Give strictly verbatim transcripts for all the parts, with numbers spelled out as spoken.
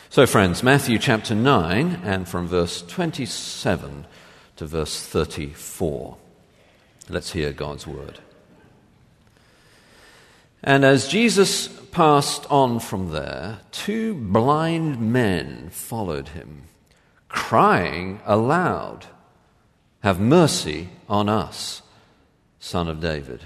So, friends, Matthew chapter nine, and from verse twenty-seven to verse thirty-four. Let's hear God's word. And as Jesus passed on from there, two blind men followed him, crying aloud, "Have mercy on us, Son of David."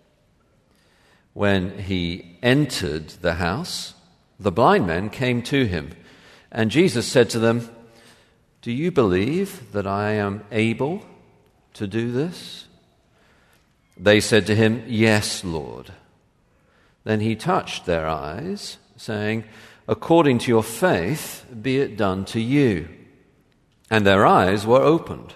When he entered the house, the blind men came to him. And Jesus said to them, "Do you believe that I am able to do this?" They said to him, "Yes, Lord." Then he touched their eyes, saying, "According to your faith, be it done to you." And their eyes were opened.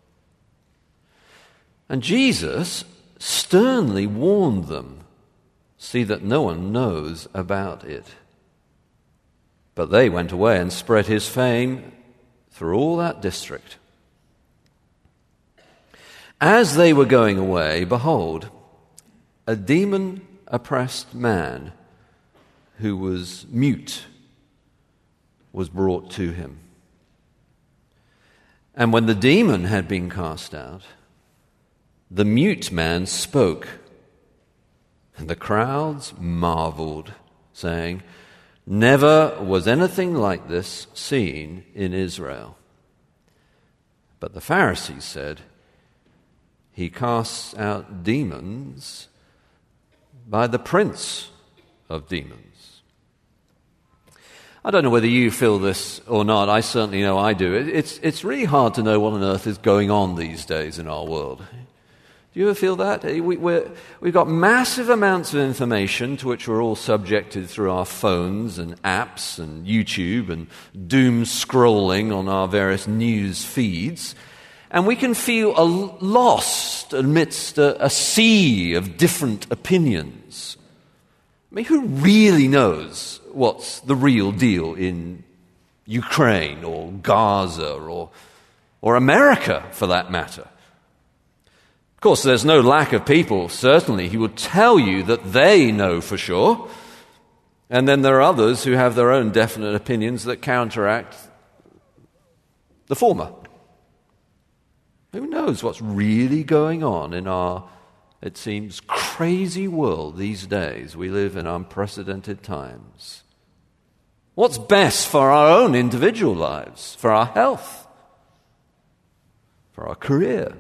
And Jesus sternly warned them, "See that no one knows about it." But they went away and spread his fame through all that district. As they were going away, behold, a demon-oppressed man who was mute was brought to him. And when the demon had been cast out, the mute man spoke, and the crowds marveled, saying, "Never was anything like this seen in Israel." But the Pharisees said, "He casts out demons by the prince of demons." I don't know whether you feel this or not. I certainly know I do. It's, it's really hard to know what on earth is going on these days in our world. Do you ever feel that? We, we're, we've got massive amounts of information to which we're all subjected through our phones and apps and YouTube and doom scrolling on our various news feeds. And we can feel a, lost amidst a, a sea of different opinions. I mean, who really knows what's the real deal in Ukraine or Gaza or, or America, for that matter? Of course, there's no lack of people, certainly, who will tell you that they know for sure. And then there are others who have their own definite opinions that counteract the former. Who knows what's really going on in our, it seems, crazy world these days? We live in unprecedented times. What's best for our own individual lives, for our health, for our career?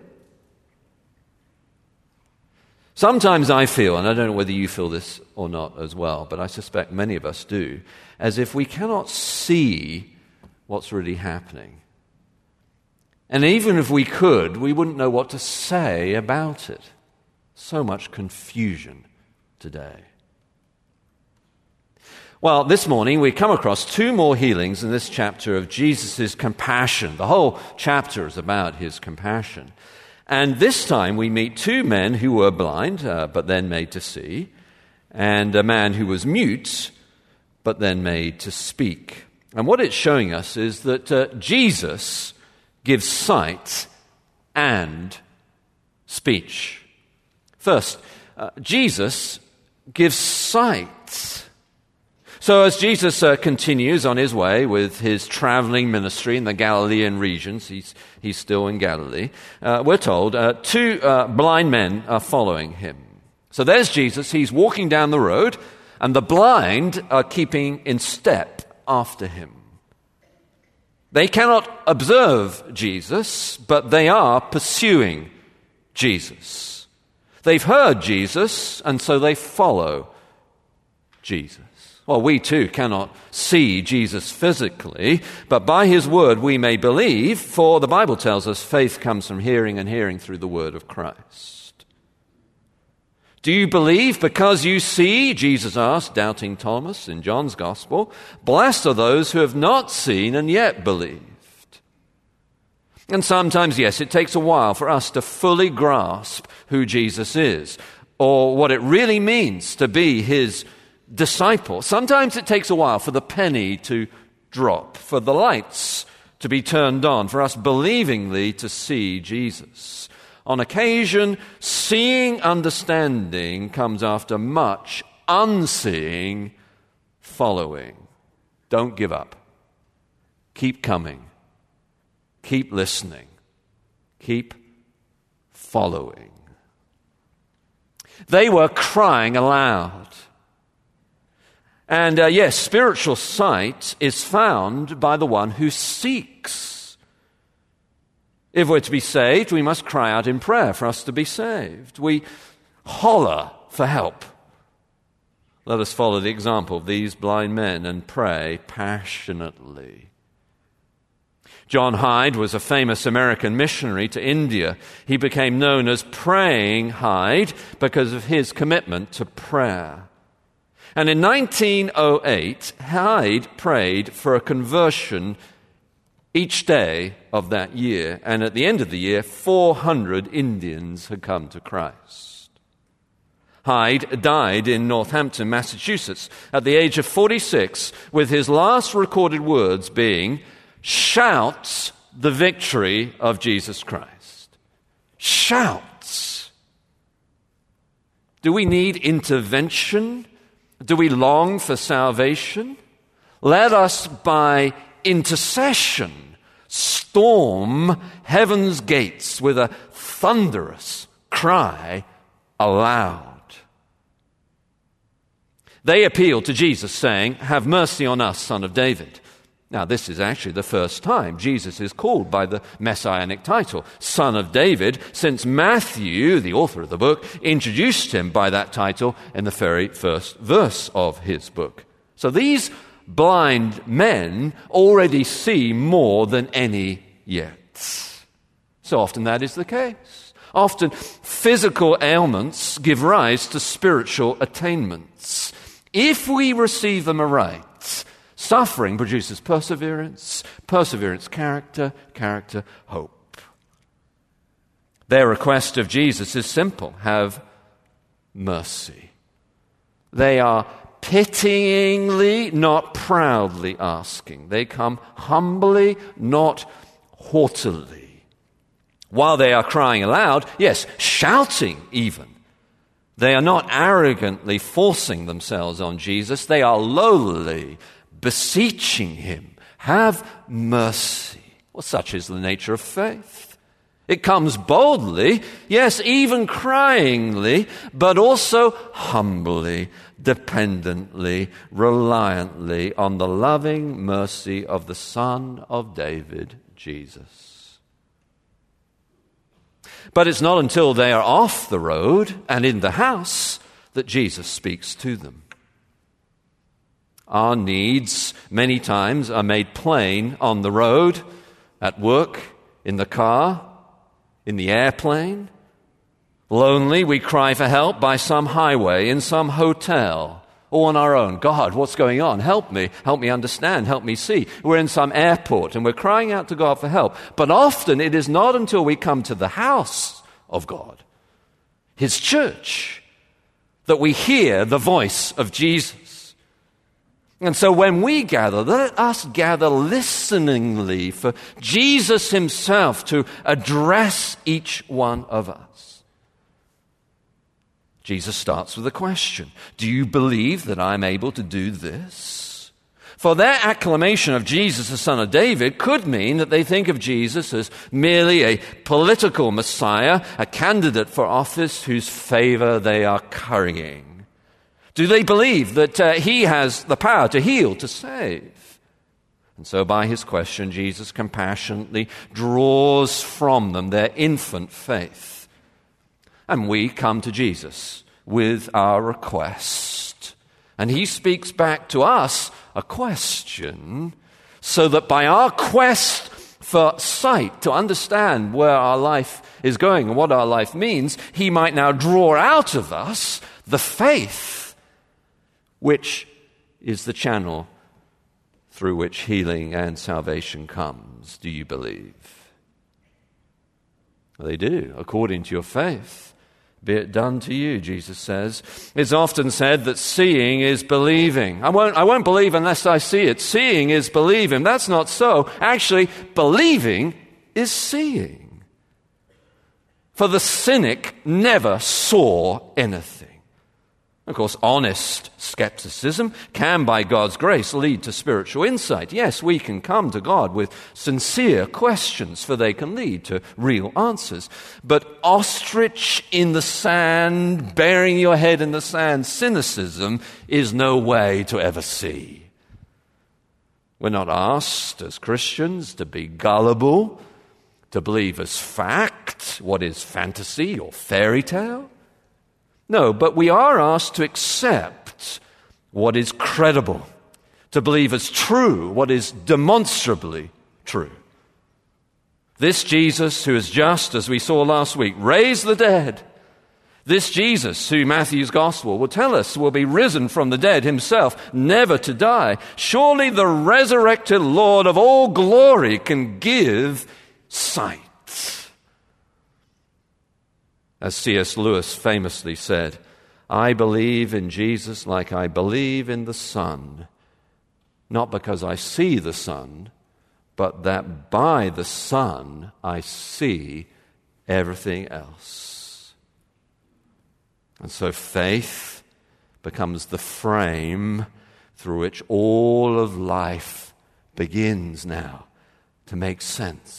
Sometimes I feel, and I don't know whether you feel this or not as well, but I suspect many of us do, as if we cannot see what's really happening. And even if we could, we wouldn't know what to say about it. So much confusion today. Well, this morning we come across two more healings in this chapter of Jesus' compassion. The whole chapter is about his compassion. And this time we meet two men who were blind, uh, but then made to see, and a man who was mute, but then made to speak. And what it's showing us is that uh, Jesus gives sight and speech. First, uh, Jesus gives sight. So as Jesus uh, continues on his way with his traveling ministry in the Galilean regions, he's, he's still in Galilee, uh, we're told uh, two uh, blind men are following him. So there's Jesus, he's walking down the road, and the blind are keeping in step after him. They cannot observe Jesus, but they are pursuing Jesus. They've heard Jesus, and so they follow Jesus. Well, we too cannot see Jesus physically, but by his word we may believe, for the Bible tells us faith comes from hearing, and hearing through the word of Christ. Do you believe because you see? Jesus asked doubting Thomas in John's Gospel. Blessed are those who have not seen and yet believed. And sometimes, yes, it takes a while for us to fully grasp who Jesus is, or what it really means to be his disciple. Sometimes it takes a while for the penny to drop, for the lights to be turned on, for us believingly to see Jesus. On occasion, seeing understanding comes after much unseeing following. Don't give up. keep coming, keep listening, keep following. They were crying aloud. And uh, yes, spiritual sight is found by the one who seeks. If we're to be saved, we must cry out in prayer for us to be saved. We holler for help. Let us follow the example of these blind men and pray passionately. John Hyde was a famous American missionary to India. He became known as Praying Hyde because of his commitment to prayer. And in nineteen oh eight, Hyde prayed for a conversion each day of that year. And at the end of the year, four hundred Indians had come to Christ. Hyde died in Northampton, Massachusetts, at the age of forty-six, with his last recorded words being, "Shouts the victory of Jesus Christ." Shouts. Do we need intervention? Do we long for salvation? Let us, by intercession, storm heaven's gates with a thunderous cry aloud. They appealed to Jesus, saying, "Have mercy on us, Son of David." Now, this is actually the first time Jesus is called by the messianic title, Son of David, since Matthew, the author of the book, introduced him by that title in the very first verse of his book. So these blind men already see more than any yet. So often that is the case. Often physical ailments give rise to spiritual attainments. If we receive them aright, suffering produces perseverance, perseverance character, character hope. Their request of Jesus is simple: have mercy. They are pityingly, not proudly asking. They come humbly, not haughtily. While they are crying aloud, yes, shouting even, they are not arrogantly forcing themselves on Jesus. They are lowly, beseeching him, "Have mercy." Well, such is the nature of faith. It comes boldly, yes, even cryingly, but also humbly, dependently, reliantly on the loving mercy of the Son of David, Jesus. But it's not until they are off the road and in the house that Jesus speaks to them. Our needs many times are made plain on the road, at work, in the car, in the airplane. Lonely, we cry for help by some highway, in some hotel, or on our own. "God, what's going on? Help me. Help me understand. Help me see." We're in some airport and we're crying out to God for help. But often it is not until we come to the house of God, His church, that we hear the voice of Jesus. And so when we gather, let us gather listeningly for Jesus himself to address each one of us. Jesus starts with a question: do you believe that I'm able to do this? For their acclamation of Jesus, the Son of David, could mean that they think of Jesus as merely a political Messiah, a candidate for office whose favor they are currying. Do they believe that uh, he has the power to heal, to save? And so by his question, Jesus compassionately draws from them their infant faith. And we come to Jesus with our request. And he speaks back to us a question, so that by our quest for sight, to understand where our life is going and what our life means, he might now draw out of us the faith which is the channel through which healing and salvation comes. Do you believe? Well, they do, according to your faith. Be it done to you, Jesus says. It's often said that seeing is believing. I won't, I won't believe unless I see it. Seeing is believing. That's not so. Actually, believing is seeing. For the cynic never saw anything. Of course, honest skepticism can, by God's grace, lead to spiritual insight. Yes, we can come to God with sincere questions, for they can lead to real answers. But ostrich in the sand, burying your head in the sand, cynicism is no way to ever see. We're not asked as Christians to be gullible, to believe as fact what is fantasy or fairy tale. No, but we are asked to accept what is credible, to believe as true what is demonstrably true. This Jesus who is just, as we saw last week, raised the dead, this Jesus who Matthew's gospel will tell us will be risen from the dead himself, never to die, surely the resurrected Lord of all glory can give sight. As C S Lewis famously said, I believe in Jesus like I believe in the sun, not because I see the sun, but that by the sun I see everything else. And so faith becomes the frame through which all of life begins now to make sense.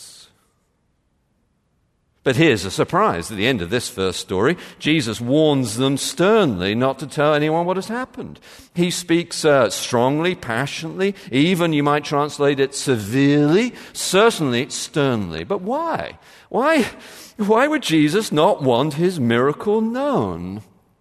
But here's a surprise. At the end of this first story, Jesus warns them sternly not to tell anyone what has happened. He speaks uh, strongly, passionately, even you might translate it severely, certainly sternly. But why? Why, why would Jesus not want his miracle known?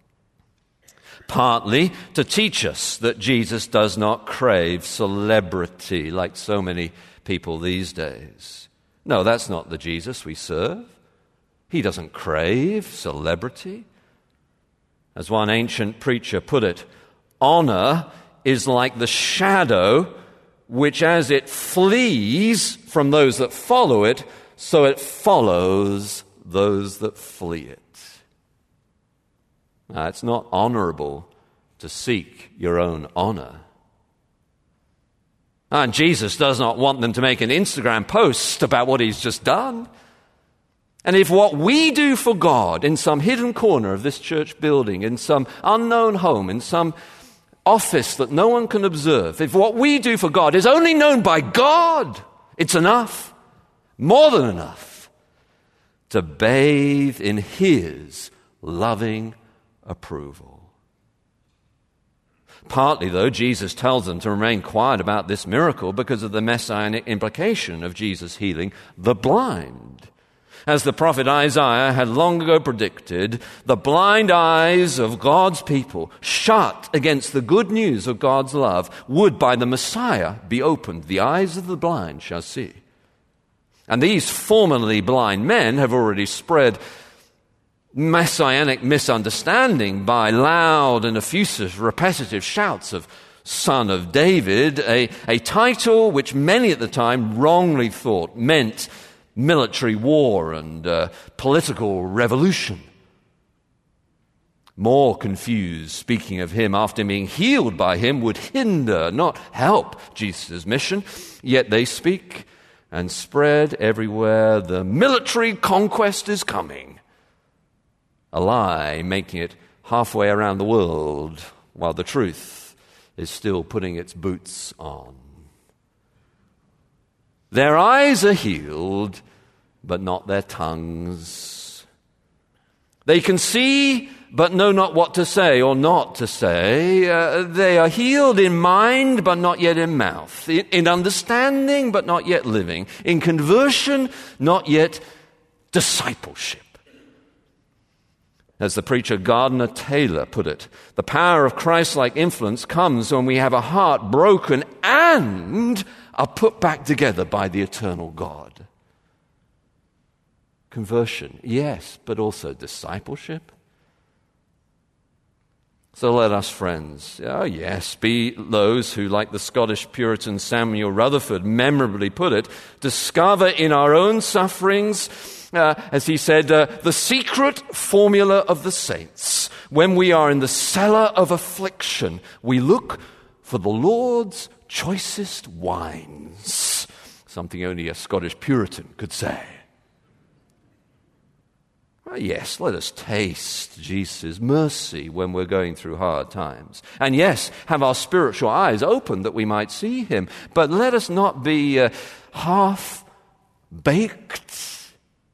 Partly to teach us that Jesus does not crave celebrity like so many people these days. No, that's not the Jesus we serve. He doesn't crave celebrity. As one ancient preacher put it, honor is like the shadow which as it flees from those that follow it, so it follows those that flee it. Now, it's not honorable to seek your own honor. And Jesus does not want them to make an Instagram post about what he's just done. And if what we do for God in some hidden corner of this church building, in some unknown home, in some office that no one can observe, if what we do for God is only known by God, it's enough, more than enough, to bathe in his loving approval. Partly, though, Jesus tells them to remain quiet about this miracle because of the messianic implication of Jesus healing the blind. As the prophet Isaiah had long ago predicted, the blind eyes of God's people, shut against the good news of God's love, would by the Messiah be opened. The eyes of the blind shall see. And these formerly blind men have already spread messianic misunderstanding by loud and effusive, repetitive shouts of Son of David, a, a title which many at the time wrongly thought meant military war and uh, political revolution. More confused, speaking of him after being healed by him would hinder, not help Jesus' mission. Yet they speak and spread everywhere, the military conquest is coming. A lie making it halfway around the world while the truth is still putting its boots on. Their eyes are healed, but not their tongues. They can see, but know not what to say or not to say. Uh, they are healed in mind, but not yet in mouth. In, in understanding, but not yet living. In conversion, not yet discipleship. As the preacher Gardner Taylor put it, the power of Christ-like influence comes when we have a heart broken and are put back together by the eternal God. Conversion, yes, but also discipleship. So let us, friends, oh yes, be those who, like the Scottish Puritan Samuel Rutherford memorably put it, discover in our own sufferings, uh, as he said, uh, the secret formula of the saints. When we are in the cellar of affliction, we look for the Lord's choicest wines. Something only a Scottish Puritan could say. Yes, let us taste Jesus' mercy when we're going through hard times. And yes, have our spiritual eyes open that we might see him. But let us not be uh, half-baked,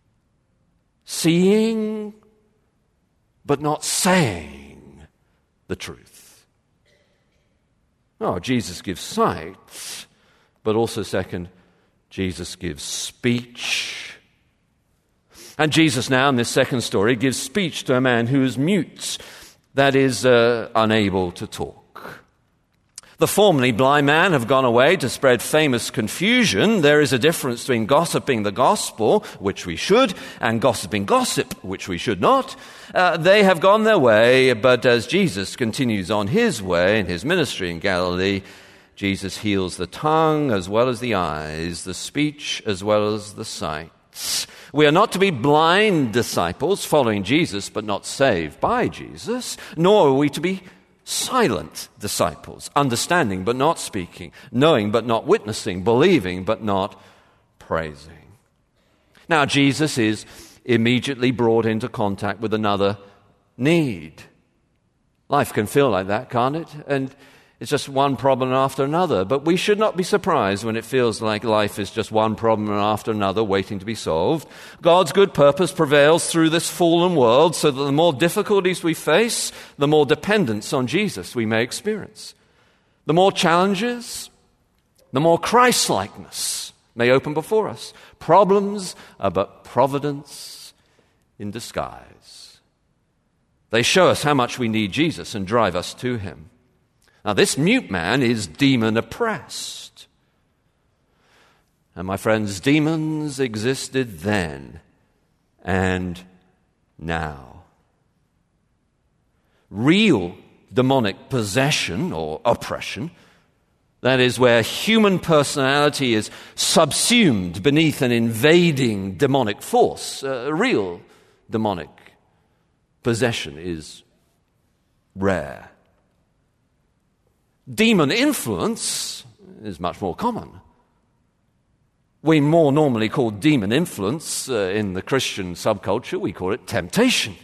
seeing but not saying the truth. Oh, Jesus gives sight, but also second, Jesus gives speech. And Jesus now, in this second story, gives speech to a man who is mute, that is, uh, unable to talk. The formerly blind man have gone away to spread famous confusion. There is a difference between gossiping the gospel, which we should, and gossiping gossip, which we should not. Uh, they have gone their way, but as Jesus continues on his way in his ministry in Galilee, Jesus heals the tongue as well as the eyes, the speech as well as the sight. We are not to be blind disciples following Jesus but not saved by Jesus, nor are we to be silent disciples, understanding but not speaking, knowing but not witnessing, believing but not praising. Now, Jesus is immediately brought into contact with another need. Life can feel like that, can't it? And it's just one problem after another. But we should not be surprised when it feels like life is just one problem after another waiting to be solved. God's good purpose prevails through this fallen world so that the more difficulties we face, the more dependence on Jesus we may experience. The more challenges, the more Christ-likeness may open before us. Problems are but providence in disguise. They show us how much we need Jesus and drive us to him. Now, this mute man is demon-oppressed. And my friends, demons existed then and now. Real demonic possession or oppression, that is where human personality is subsumed beneath an invading demonic force, uh, real demonic possession is rare. Demon influence is much more common. We more normally call demon influence, uh, in the Christian subculture, we call it temptation.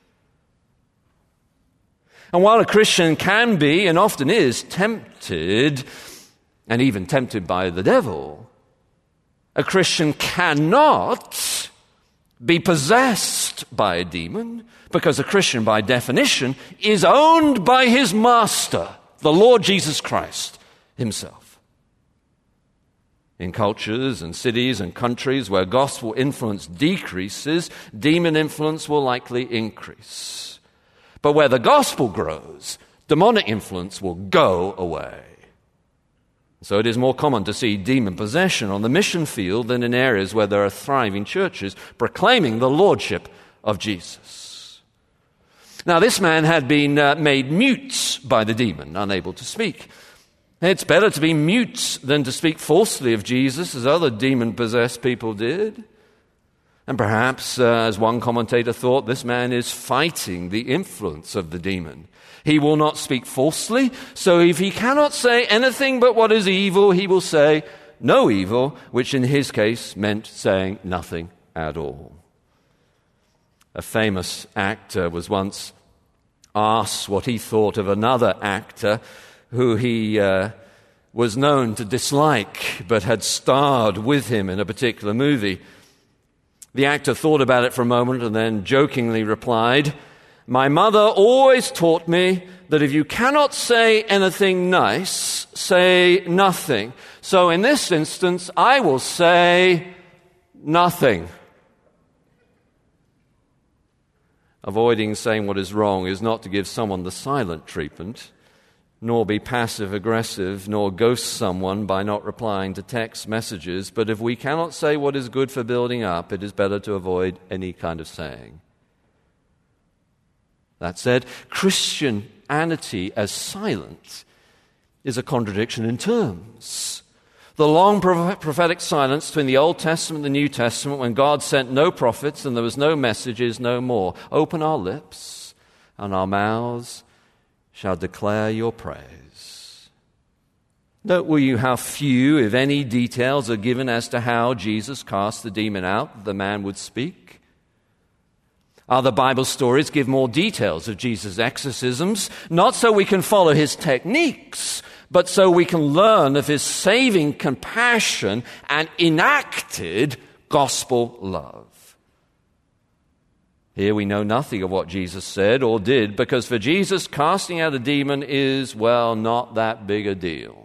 And while a Christian can be, and often is, tempted, and even tempted by the devil, a Christian cannot be possessed by a demon, because a Christian, by definition, is owned by his master, the Lord Jesus Christ himself. In cultures and cities and countries where gospel influence decreases, demon influence will likely increase. But where the gospel grows, demonic influence will go away. So it is more common to see demon possession on the mission field than in areas where there are thriving churches proclaiming the lordship of Jesus. Now, this man had been uh, made mute by the demon, unable to speak. It's better to be mute than to speak falsely of Jesus, as other demon-possessed people did. And perhaps, uh, as one commentator thought, this man is fighting the influence of the demon. He will not speak falsely, so if he cannot say anything but what is evil, he will say no evil, which in his case meant saying nothing at all. A famous actor was once asked what he thought of another actor who he uh, was known to dislike but had starred with him in a particular movie. The actor thought about it for a moment and then jokingly replied, "My mother always taught me that if you cannot say anything nice, say nothing. So in this instance, I will say nothing." Avoiding saying what is wrong is not to give someone the silent treatment, nor be passive-aggressive, nor ghost someone by not replying to text messages. But if we cannot say what is good for building up, it is better to avoid any kind of saying. That said, Christianity as silent is a contradiction in terms. The long prophetic silence between the Old Testament and the New Testament, when God sent no prophets and there was no messages, no more. Open our lips, and our mouths shall declare your praise. Note, will you, how few, if any, details are given as to how Jesus cast the demon out, the man would speak. Other Bible stories give more details of Jesus' exorcisms, not so we can follow his techniques, but so we can learn of his saving compassion and enacted gospel love. Here we know nothing of what Jesus said or did, because for Jesus, casting out a demon is, well, not that big a deal.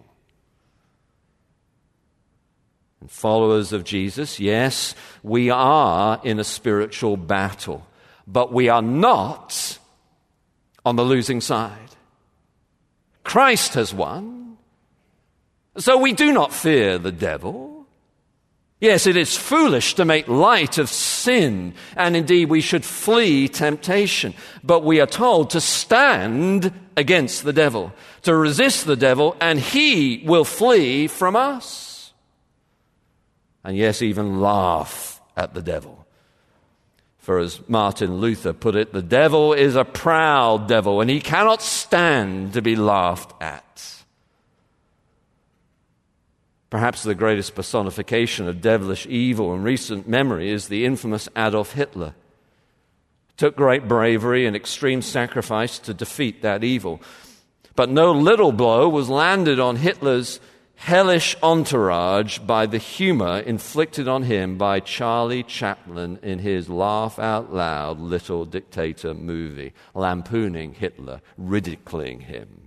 And followers of Jesus, yes, we are in a spiritual battle, but we are not on the losing side. Christ has won, so we do not fear the devil. Yes, it is foolish to make light of sin, and indeed we should flee temptation. But we are told to stand against the devil, to resist the devil, and he will flee from us. And yes, even laugh at the devil. For as Martin Luther put it, the devil is a proud devil, and he cannot stand to be laughed at. Perhaps the greatest personification of devilish evil in recent memory is the infamous Adolf Hitler. It took great bravery and extreme sacrifice to defeat that evil. But no little blow was landed on Hitler's hellish entourage by the humor inflicted on him by Charlie Chaplin in his laugh-out-loud Little Dictator movie, lampooning Hitler, ridiculing him.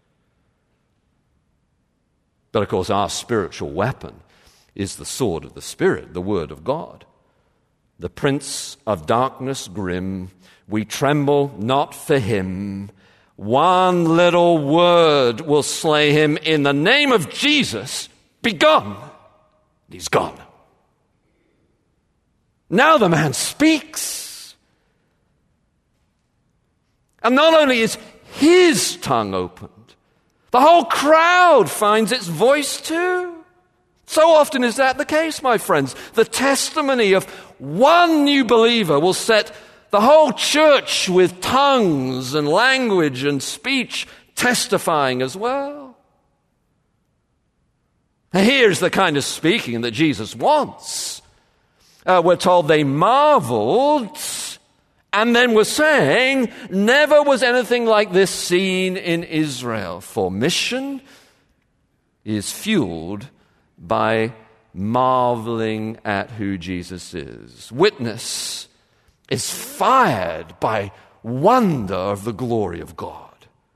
But of course, our spiritual weapon is the sword of the Spirit, the Word of God. The prince of darkness grim, we tremble not for him. One little word will slay him. In the name of Jesus, be gone. He's gone. Now the man speaks. And not only is his tongue opened, the whole crowd finds its voice too. So often is that the case, my friends. The testimony of one new believer will set the whole church with tongues and language and speech testifying as well. And here's the kind of speaking that Jesus wants. Uh, we're told they marveled and then were saying, never was anything like this seen in Israel. For mission is fueled by marveling at who Jesus is. Witness is fired by wonder of the glory of God.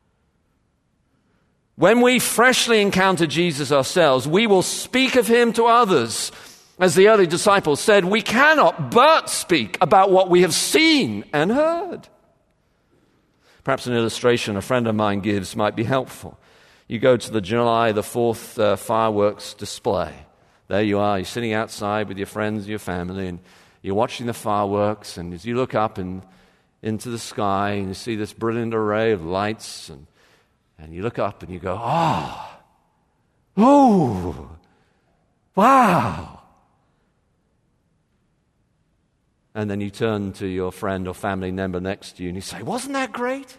When we freshly encounter Jesus ourselves, we will speak of him to others. As the early disciples said, we cannot but speak about what we have seen and heard. Perhaps an illustration a friend of mine gives might be helpful. You go to the July the fourth uh, fireworks display. There you are, you're sitting outside with your friends and your family, and you're watching the fireworks, and as you look up and into the sky and you see this brilliant array of lights, and, and you look up and you go, oh, oh, wow. And then you turn to your friend or family member next to you and you say, wasn't that great?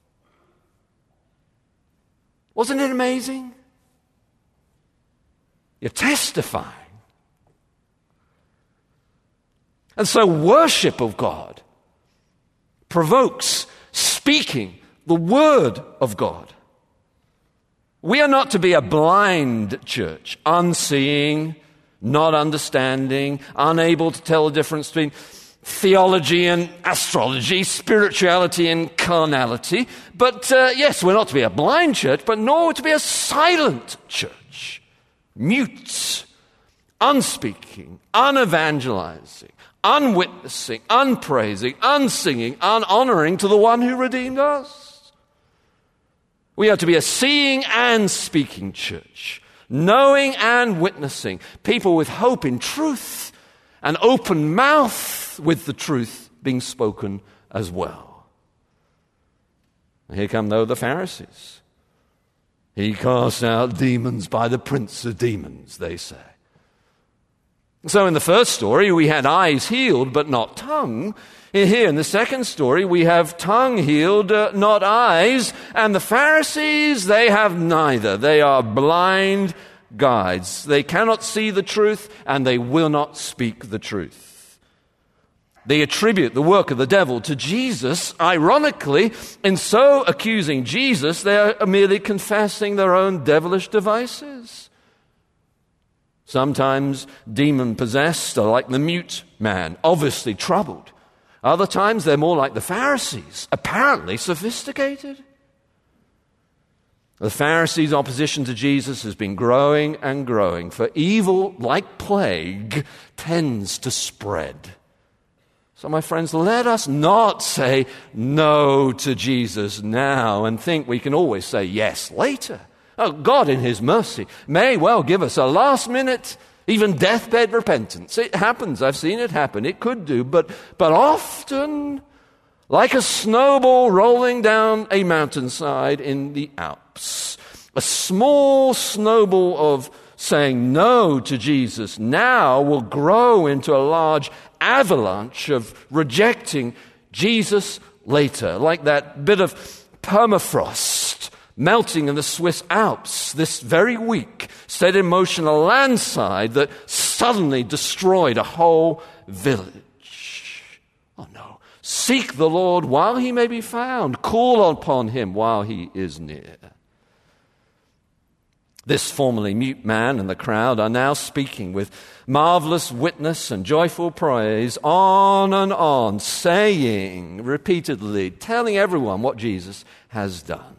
Wasn't it amazing? You're testifying. And so worship of God provokes speaking the word of God. We are not to be a blind church, unseeing, not understanding, unable to tell the difference between theology and astrology, spirituality and carnality. But uh, yes, we're not to be a blind church, but nor to be a silent church. Mute, unspeaking, unevangelizing, unwitnessing, unpraising, unsinging, unhonoring to the one who redeemed us. We are to be a seeing and speaking church, knowing and witnessing, people with hope in truth, an open mouth with the truth being spoken as well. And here come, though, the Pharisees. He casts out demons by the prince of demons, they say. So in the first story, we had eyes healed, but not tongue. Here in the second story, we have tongue healed, uh, not eyes. And the Pharisees, they have neither. They are blind guides. They cannot see the truth, and they will not speak the truth. They attribute the work of the devil to Jesus. Ironically, in so accusing Jesus, they are merely confessing their own devilish devices. Sometimes demon-possessed are like the mute man, obviously troubled. Other times they're more like the Pharisees, apparently sophisticated. The Pharisees' opposition to Jesus has been growing and growing, for evil, like plague, tends to spread. So, my friends, let us not say no to Jesus now and think we can always say yes later. Oh, God, in His mercy, may well give us a last-minute, even deathbed repentance. It happens. I've seen it happen. It could do. But, but often, like a snowball rolling down a mountainside in the Alps, a small snowball of saying no to Jesus now will grow into a large avalanche of rejecting Jesus later, like that bit of permafrost melting in the Swiss Alps this very week set in motion a landslide that suddenly destroyed a whole village. Oh no. Seek the Lord while He may be found. Call upon Him while He is near. This formerly mute man and the crowd are now speaking with marvelous witness and joyful praise on and on, saying repeatedly, telling everyone what Jesus has done.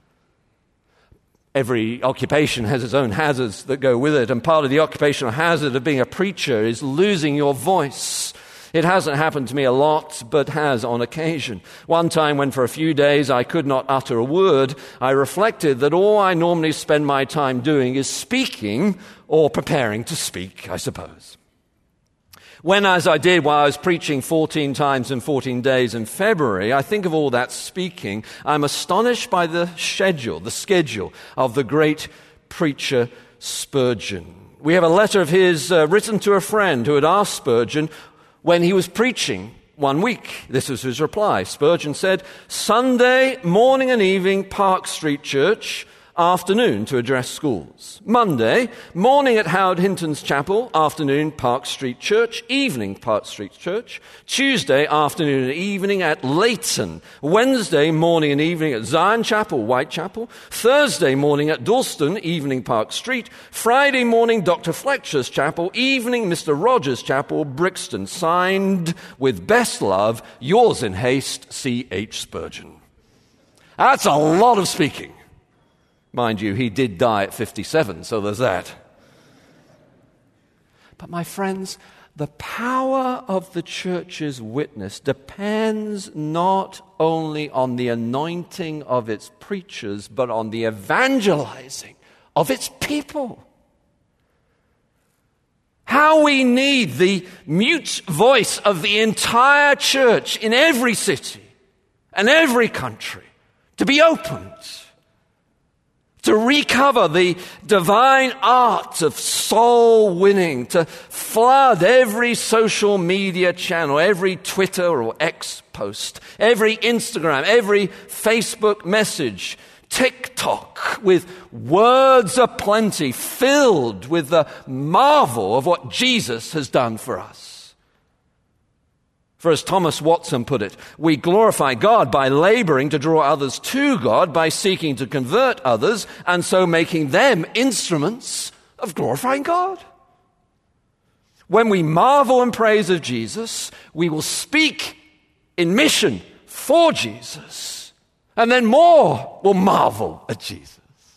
Every occupation has its own hazards that go with it, and part of the occupational hazard of being a preacher is losing your voice. It hasn't happened to me a lot, but has on occasion. One time when for a few days I could not utter a word, I reflected that all I normally spend my time doing is speaking or preparing to speak, I suppose. When, as I did while I was preaching fourteen times in fourteen days in February, I think of all that speaking, I'm astonished by the schedule, the schedule of the great preacher Spurgeon. We have a letter of his uh, written to a friend who had asked Spurgeon when he was preaching one week. This was his reply. Spurgeon said, Sunday morning and evening, Park Street Church, afternoon to address schools. Monday, morning at Howard Hinton's Chapel, afternoon Park Street Church, evening Park Street Church. Tuesday, afternoon and evening at Leighton. Wednesday, morning and evening at Zion Chapel, Whitechapel. Thursday morning at Dalston, evening Park Street. Friday morning, Doctor Fletcher's Chapel, evening Mister Rogers' Chapel, Brixton. Signed with best love, yours in haste, C H Spurgeon. That's a lot of speaking. Mind you, he did die at fifty-seven, so there's that. But my friends, the power of the church's witness depends not only on the anointing of its preachers, but on the evangelizing of its people. How we need the mute voice of the entire church in every city and every country to be opened, to recover the divine art of soul winning, to flood every social media channel, every Twitter or X post, every Instagram, every Facebook message, TikTok, with words aplenty, filled with the marvel of what Jesus has done for us. For as Thomas Watson put it, we glorify God by laboring to draw others to God, by seeking to convert others, and so making them instruments of glorifying God. When we marvel in praise of Jesus, we will speak in mission for Jesus, and then more will marvel at Jesus.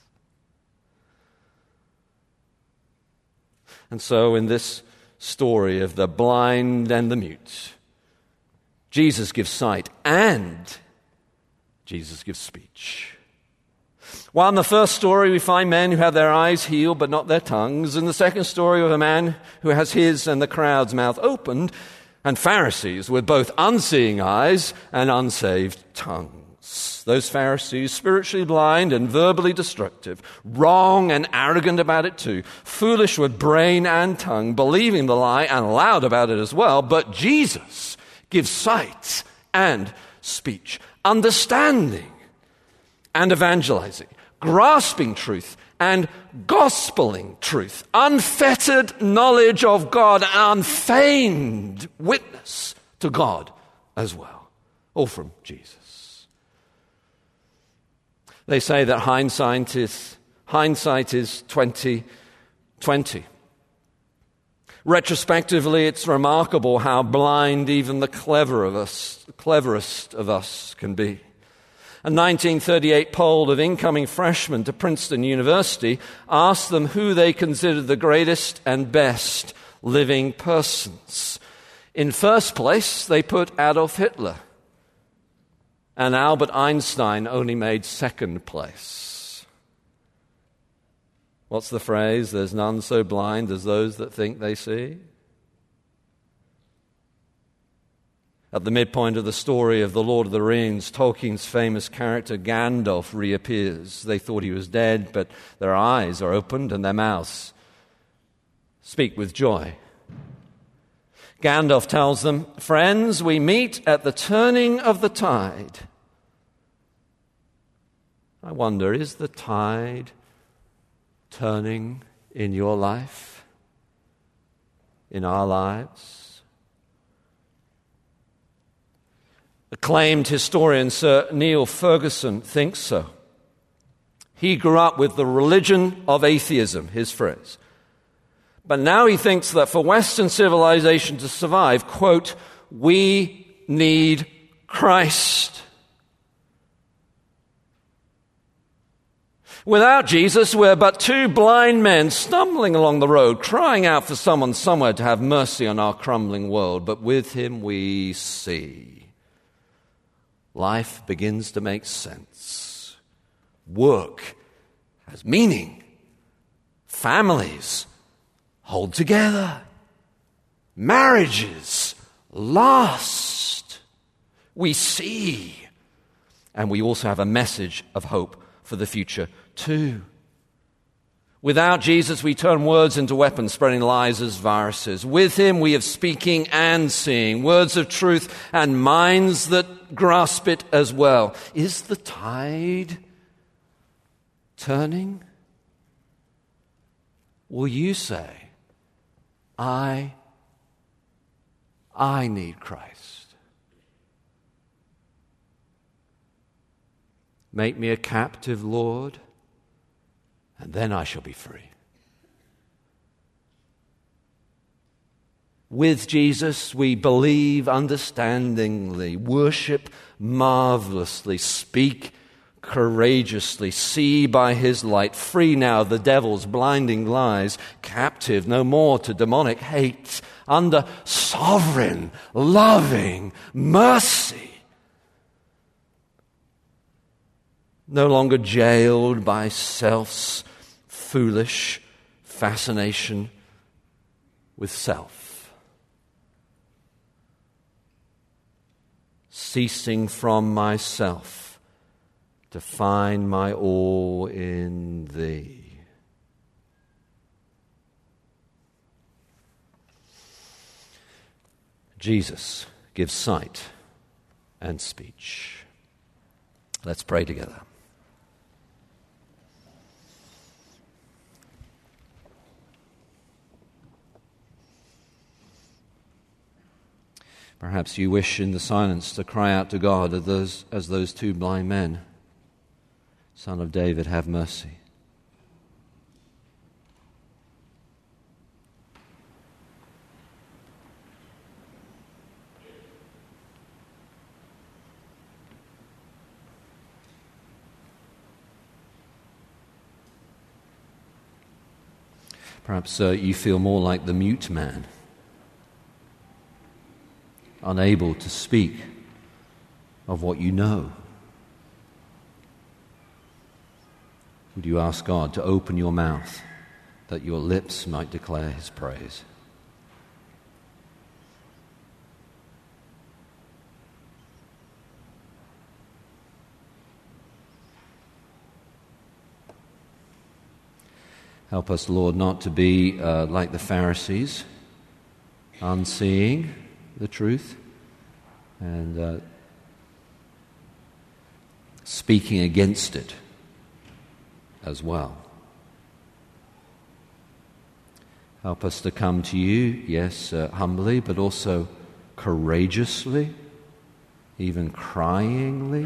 And so in this story of the blind and the mute, Jesus gives sight and Jesus gives speech. While in the first story we find men who have their eyes healed but not their tongues, in the second story we have a man who has his and the crowd's mouth opened, and Pharisees with both unseeing eyes and unsaved tongues. Those Pharisees, spiritually blind and verbally destructive, wrong and arrogant about it too, foolish with brain and tongue, believing the lie and loud about it as well, but Jesus gives sight and speech, understanding and evangelizing, grasping truth and gospeling truth, unfettered knowledge of God, and unfeigned witness to God as well, all from Jesus. They say that hindsight is, hindsight is twenty twenty. Retrospectively, it's remarkable how blind even the clever of us, cleverest of us can be. A nineteen thirty-eight poll of incoming freshmen to Princeton University asked them who they considered the greatest and best living persons. In first place, they put Adolf Hitler, and Albert Einstein only made second place. What's the phrase? There's none so blind as those that think they see. At the midpoint of the story of The Lord of the Rings, Tolkien's famous character Gandalf reappears. They thought he was dead, but their eyes are opened and their mouths speak with joy. Gandalf tells them, "Friends, we meet at the turning of the tide." I wonder, is the tide turning in your life, in our lives? Acclaimed historian Sir Neil Ferguson thinks so. He grew up with the religion of atheism, his phrase. But now he thinks that for Western civilization to survive, quote, we need Christ. Without Jesus, we're but two blind men stumbling along the road, crying out for someone somewhere to have mercy on our crumbling world. But with him we see. Life begins to make sense. Work has meaning. Families hold together. Marriages last. We see. And we also have a message of hope for the future too. Without Jesus, we turn words into weapons, spreading lies as viruses. With him, we have speaking and seeing, words of truth and minds that grasp it as well. Is the tide turning? Will you say, I, I need Christ. Make me a captive, Lord, and then I shall be free. With Jesus, we believe understandingly, worship marvelously, speak courageously, see by his light, free now the devil's blinding lies, captive no more to demonic hate, under sovereign, loving mercy. No longer jailed by self's foolish fascination with self. Ceasing from myself to find my all in thee. Jesus gives sight and speech. Let's pray together. Perhaps you wish in the silence to cry out to God as those, as those two blind men. Son of David, have mercy. Perhaps uh, you feel more like the mute man, unable to speak of what you know. Would you ask God to open your mouth that your lips might declare his praise? Help us, Lord, not to be uh, like the Pharisees, unseeing the truth and uh, speaking against it as well. Help us to come to you, yes, uh, humbly, but also courageously, even cryingly,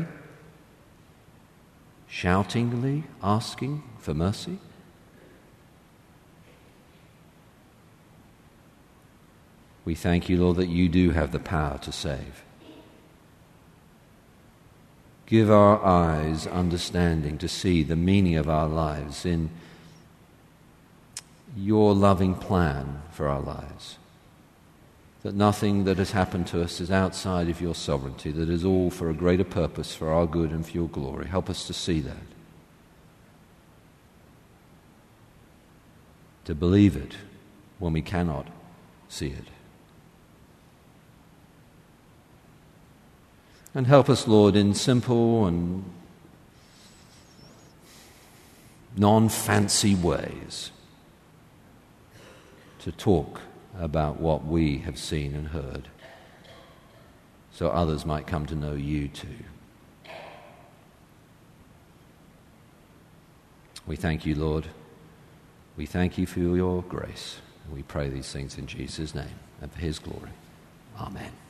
shoutingly asking for mercy? We thank you, Lord, that you do have the power to save. Give our eyes understanding to see the meaning of our lives in your loving plan for our lives. That nothing that has happened to us is outside of your sovereignty, that is all for a greater purpose, for our good and for your glory. Help us to see that. To believe it when we cannot see it. And help us, Lord, in simple and non-fancy ways to talk about what we have seen and heard, so others might come to know you too. We thank you, Lord. We thank you for your grace. And we pray these things in Jesus' name and for his glory. Amen.